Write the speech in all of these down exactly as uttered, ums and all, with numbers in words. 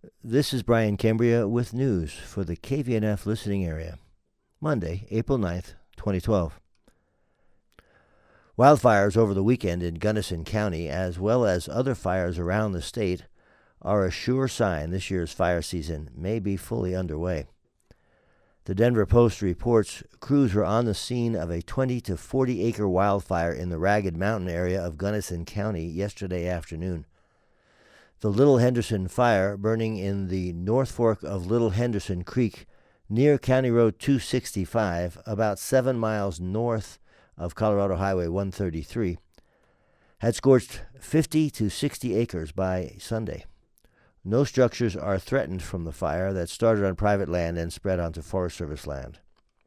This is Brian Cambria with news for the K V N F listening area. Monday, April ninth, twenty twelve. Wildfires over the weekend in Gunnison County, as well as other fires around the state, are a sure sign this year's fire season may be fully underway. The Denver Post reports crews were on the scene of a twenty to forty acre wildfire in the Ragged Mountain area of Gunnison County yesterday afternoon. The Little Henderson Fire, burning in the North Fork of Little Henderson Creek near County Road two sixty-five, about seven miles north of Colorado Highway one thirty-three, had scorched fifty to sixty acres by Sunday. No structures are threatened from the fire that started on private land and spread onto Forest Service land.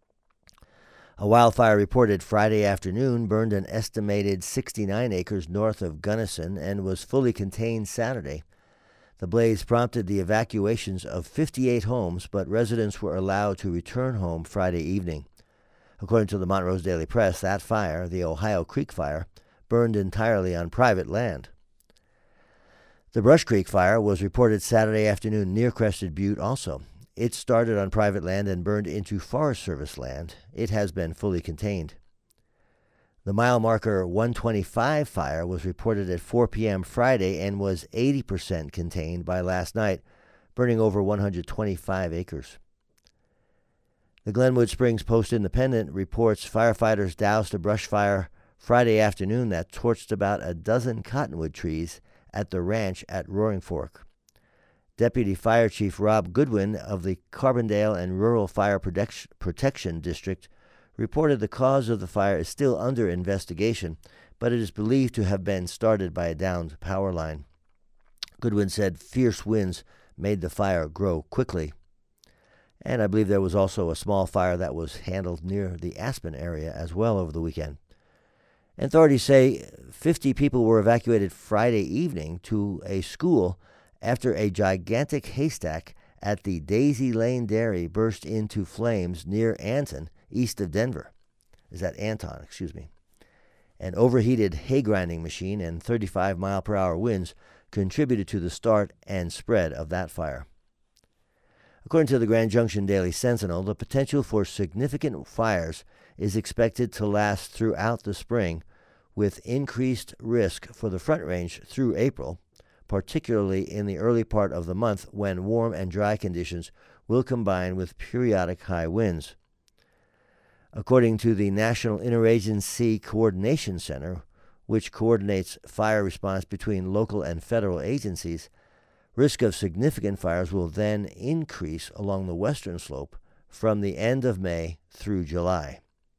A wildfire reported Friday afternoon burned an estimated sixty-nine acres north of Gunnison and was fully contained Saturday. The blaze prompted the evacuations of fifty-eight homes, but residents were allowed to return home Friday evening. According to the Montrose Daily Press, that fire, the Ohio Creek Fire, burned entirely on private land. The Brush Creek Fire was reported Saturday afternoon near Crested Butte also. It started on private land and burned into Forest Service land. It has been fully contained. The mile marker one twenty-five fire was reported at four p.m. Friday and was eighty percent contained by last night, burning over one hundred twenty-five acres. The Glenwood Springs Post-Independent reports firefighters doused a brush fire Friday afternoon that torched about a dozen cottonwood trees at the ranch at Roaring Fork. Deputy Fire Chief Rob Goodwin of the Carbondale and Rural Fire Protection District reported the cause of the fire is still under investigation, but it is believed to have been started by a downed power line. Goodwin said fierce winds made the fire grow quickly. And I believe there was also a small fire that was handled near the Aspen area as well over the weekend. Authorities say fifty people were evacuated Friday evening to a school after a gigantic haystack at the Daisy Lane Dairy burst into flames near Anton, east of Denver. Is that Anton, excuse me. An overheated hay grinding machine and thirty-five mile per hour winds contributed to the start and spread of that fire. According to the Grand Junction Daily Sentinel, the potential for significant fires is expected to last throughout the spring, with increased risk for the Front Range through April, particularly in the early part of the month when warm and dry conditions will combine with periodic high winds. According to the National Interagency Coordination Center, which coordinates fire response between local and federal agencies, risk of significant fires will then increase along the western slope from the end of May through July.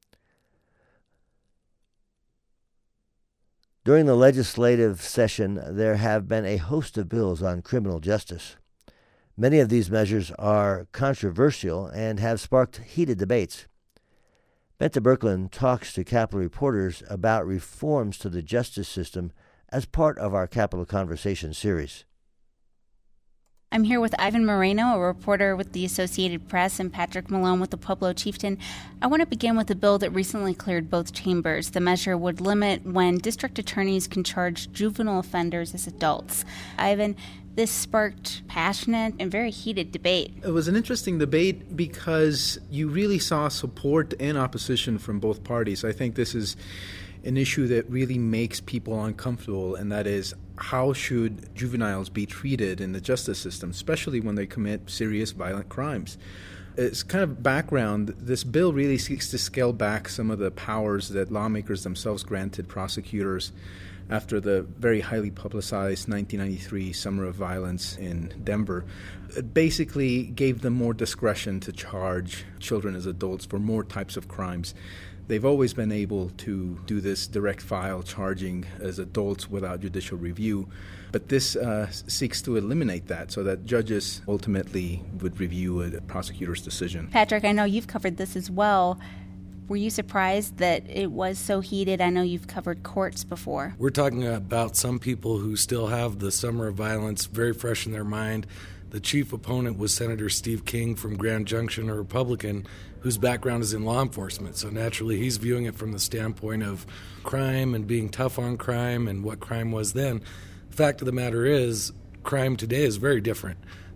During the legislative session, there have been a host of bills on criminal justice. Many of these measures are controversial and have sparked heated debates. Bente Birkeland talks to Capitol reporters about reforms to the justice system as part of our Capitol Conversation series. I'm here with Ivan Moreno, a reporter with the Associated Press, and Patrick Malone with the Pueblo Chieftain. I want to begin with a bill that recently cleared both chambers. The measure would limit when district attorneys can charge juvenile offenders as adults. Ivan, this sparked passionate and very heated debate. It was an interesting debate because you really saw support and opposition from both parties. I think this is an issue that really makes people uncomfortable, and that is, how should juveniles be treated in the justice system, especially when they commit serious violent crimes? As kind of background, this bill really seeks to scale back some of the powers that lawmakers themselves granted prosecutors after the very highly publicized nineteen ninety-three Summer of Violence in Denver. It basically gave them more discretion to charge children as adults for more types of crimes. They've always been able to do this direct file charging as adults without judicial review, but this uh, seeks to eliminate that so that judges ultimately would review a prosecutor's decision. Patrick, I know you've covered this as well. Were you surprised that it was so heated? I know you've covered courts before. We're talking about some people who still have the Summer of Violence very fresh in their mind. The chief opponent was Senator Steve King from Grand Junction, a Republican, whose background is in law enforcement. So naturally, he's viewing it from the standpoint of crime and being tough on crime and what crime was then. The fact of the matter is, crime today is very different.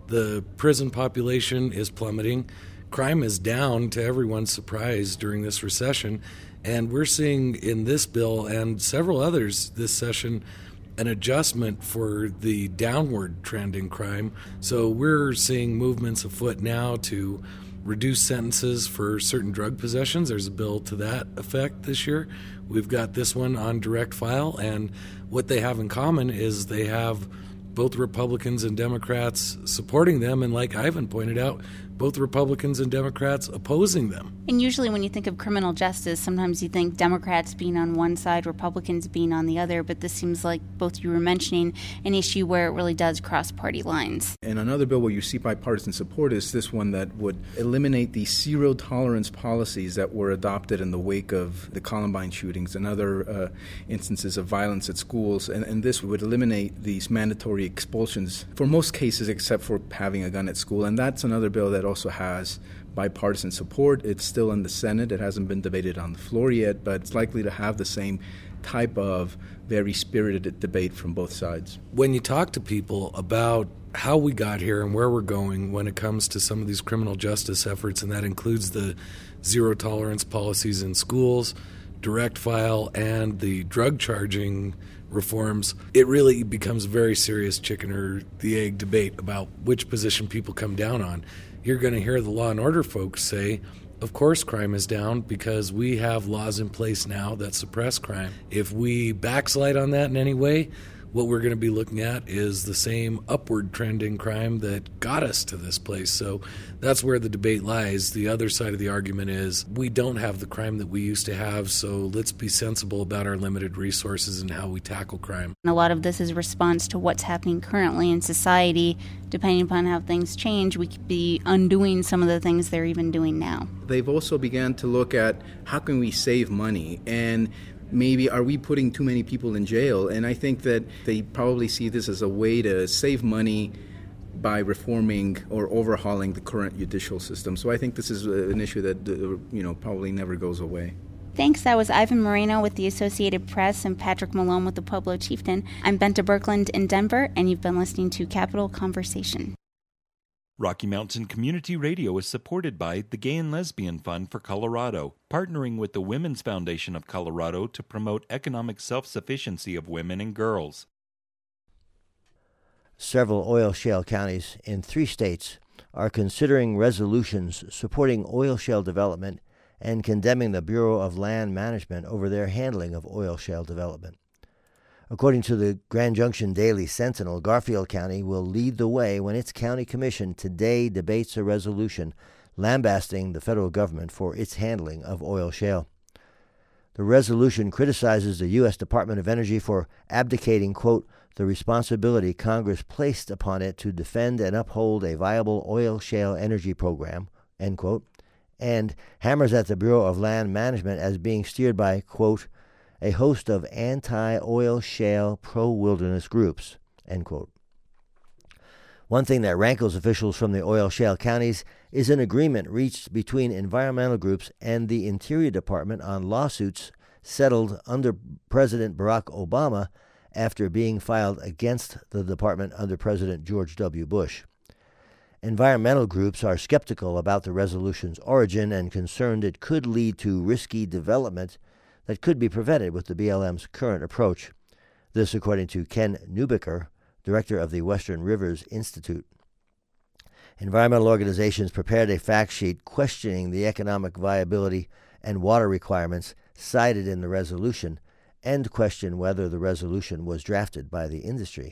The prison population is plummeting. Crime is down, to everyone's surprise, during this recession. And we're seeing in this bill and several others this session an adjustment for the downward trend in crime. So we're seeing movements afoot now to reduce sentences for certain drug possessions. There's a bill to that effect this year. We've got this one on direct file, and what they have in common is they have both Republicans and Democrats supporting them, and like Ivan pointed out, both Republicans and Democrats opposing them. And usually when you think of criminal justice, sometimes you think Democrats being on one side, Republicans being on the other, but this seems like both you were mentioning an issue where it really does cross party lines. And another bill where you see bipartisan support is this one that would eliminate the zero tolerance policies that were adopted in the wake of the Columbine shootings and other uh, instances of violence at schools. And, and this would eliminate these mandatory expulsions for most cases except for having a gun at school. And that's another bill that also has bipartisan support. It's still in the Senate. It hasn't been debated on the floor yet, but it's likely to have the same type of very spirited debate from both sides. When you talk to people about how we got here and where we're going when it comes to some of these criminal justice efforts, and that includes the zero tolerance policies in schools, direct file, and the drug charging reforms, it really becomes a very serious chicken or the egg debate about which position people come down on. You're going to hear the law and order folks say, of course crime is down because we have laws in place now that suppress crime. If we backslide on that in any way, what we're going to be looking at is the same upward trend in crime that got us to this place. So that's where the debate lies. The other side of the argument is we don't have the crime that we used to have, so let's be sensible about our limited resources and how we tackle crime. And a lot of this is a response to what's happening currently in society. Depending upon how things change, we could be undoing some of the things they're even doing now. They've also begun to look at how can we save money, and maybe are we putting too many people in jail? And I think that they probably see this as a way to save money by reforming or overhauling the current judicial system. So I think this is an issue that uh, you know probably never goes away. Thanks. That was Ivan Moreno with the Associated Press and Patrick Malone with the Pueblo Chieftain. I'm Benta Birkeland in Denver, and you've been listening to Capital Conversation. Rocky Mountain Community Radio is supported by the Gay and Lesbian Fund for Colorado, partnering with the Women's Foundation of Colorado to promote economic self-sufficiency of women and girls. Several oil shale counties in three states are considering resolutions supporting oil shale development and condemning the Bureau of Land Management over their handling of oil shale development. According to the Grand Junction Daily Sentinel, Garfield County will lead the way when its county commission today debates a resolution lambasting the federal government for its handling of oil shale. The resolution criticizes the U S Department of Energy for abdicating, quote, the responsibility Congress placed upon it to defend and uphold a viable oil shale energy program, end quote, and hammers at the Bureau of Land Management as being steered by, quote, a host of anti-oil shale pro-wilderness groups, end quote. One thing that rankles officials from the oil shale counties is an agreement reached between environmental groups and the Interior Department on lawsuits settled under President Barack Obama after being filed against the department under President George W. Bush. Environmental groups are skeptical about the resolution's origin and concerned it could lead to risky development that could be prevented with the B L M's current approach. This according to Ken Neubicker, director of the Western Rivers Institute. Environmental organizations prepared a fact sheet questioning the economic viability and water requirements cited in the resolution and question whether the resolution was drafted by the industry.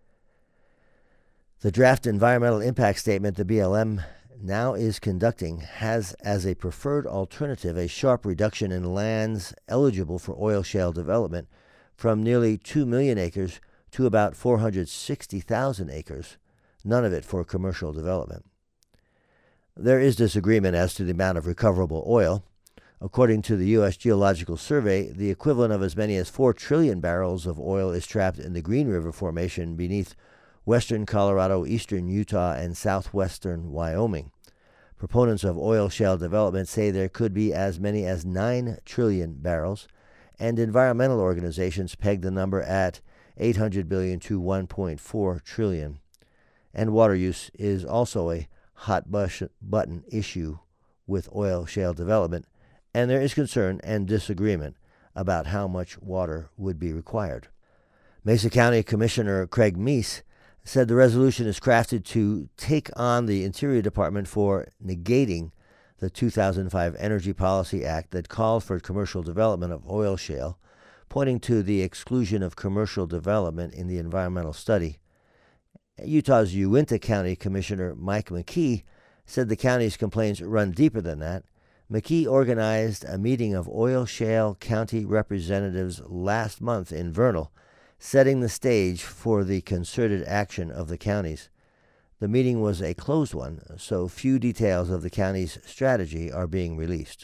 The draft environmental impact statement the B L M now is conducting has as a preferred alternative a sharp reduction in lands eligible for oil shale development from nearly two million acres to about four hundred sixty thousand acres, none of it for commercial development. There is disagreement as to the amount of recoverable oil. According to the U S Geological Survey, the equivalent of as many as four trillion barrels of oil is trapped in the Green River Formation beneath western Colorado, eastern Utah, and southwestern Wyoming. Proponents of oil shale development say there could be as many as nine trillion barrels, and environmental organizations peg the number at eight hundred billion to one point four trillion. and water use is also a hot button issue with oil shale development, and there is concern and disagreement about how much water would be required. Mesa County Commissioner Craig Meese said the resolution is crafted to take on the Interior Department for negating the two thousand five Energy Policy Act that called for commercial development of oil shale, pointing to the exclusion of commercial development in the environmental study. Utah's Uinta County Commissioner Mike McKee said the county's complaints run deeper than that. McKee organized a meeting of oil shale county representatives last month in Vernal, setting the stage for the concerted action of the counties. The meeting was a closed one, so few details of the county's strategy are being released.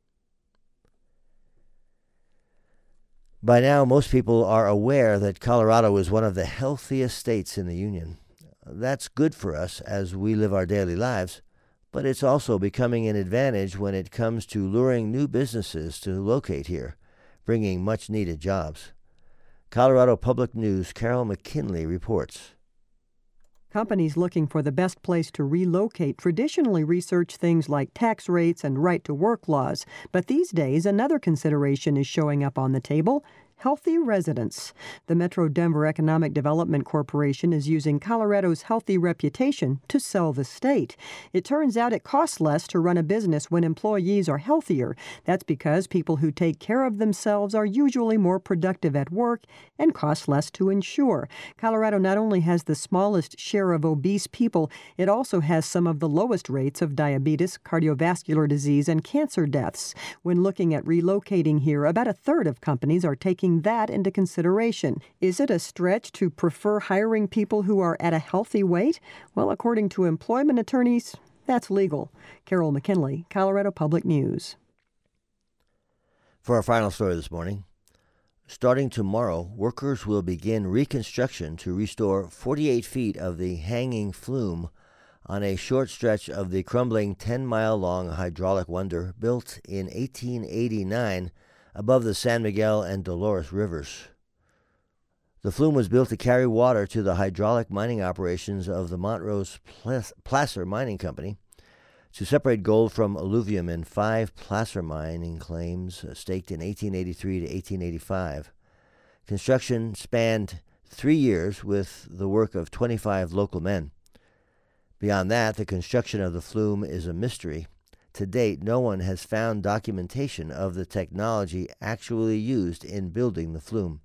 By now, most people are aware that Colorado is one of the healthiest states in the Union. That's good for us as we live our daily lives, but it's also becoming an advantage when it comes to luring new businesses to locate here, bringing much-needed jobs. Colorado Public News' Carol McKinley reports. Companies looking for the best place to relocate traditionally research things like tax rates and right-to-work laws. But these days, another consideration is showing up on the table: healthy residents. The Metro Denver Economic Development Corporation is using Colorado's healthy reputation to sell the state. It turns out it costs less to run a business when employees are healthier. That's because people who take care of themselves are usually more productive at work and cost less to insure. Colorado not only has the smallest share of obese people, it also has some of the lowest rates of diabetes, cardiovascular disease, and cancer deaths. When looking at relocating here, about a third of companies are taking that into consideration. Is it a stretch to prefer hiring people who are at a healthy weight? Well, according to employment attorneys, that's legal. Carol McKinley, Colorado Public News. For our final story this morning, starting tomorrow, workers will begin reconstruction to restore forty-eight feet of the hanging flume on a short stretch of the crumbling ten-mile-long hydraulic wonder built in eighteen eighty-nine above the San Miguel and Dolores rivers. The flume was built to carry water to the hydraulic mining operations of the Montrose Placer Mining Company, to separate gold from alluvium in five placer mining claims staked in eighteen eighty-three to eighteen eighty-five. Construction spanned three years with the work of twenty-five local men. Beyond that, the construction of the flume is a mystery. To date, no one has found documentation of the technology actually used in building the flume.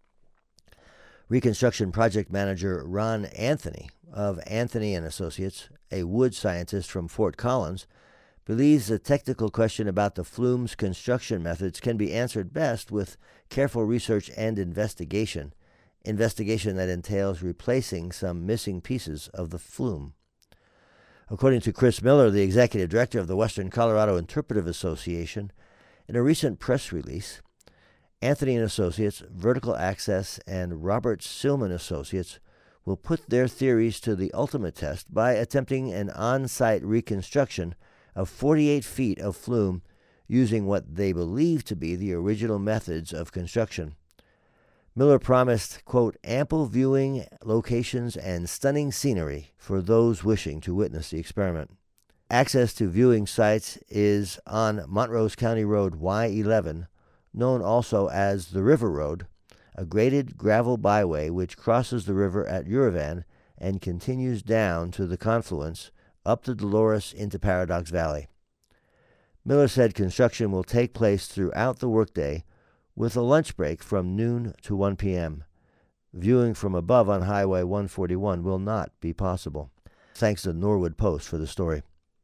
Reconstruction project manager Ron Anthony of Anthony and Associates, a wood scientist from Fort Collins, believes the technical question about the flume's construction methods can be answered best with careful research and investigation, investigation that entails replacing some missing pieces of the flume. According to Chris Miller, the executive director of the Western Colorado Interpretive Association, in a recent press release, Anthony and Associates, Vertical Access, and Robert Silman Associates will put their theories to the ultimate test by attempting an on-site reconstruction of forty-eight feet of flume using what they believe to be the original methods of construction. Miller promised, quote, ample viewing locations and stunning scenery for those wishing to witness the experiment. Access to viewing sites is on Montrose County Road Y eleven, known also as the River Road, a graded gravel byway which crosses the river at Uravan and continues down to the confluence up the Dolores into Paradox Valley. Miller said construction will take place throughout the workday with a lunch break from noon to one p.m. Viewing from above on Highway one forty-one will not be possible. Thanks to Norwood Post for the story.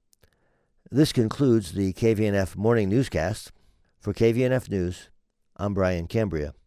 This concludes the K V N F Morning Newscast. For K V N F News, I'm Brian Cambria.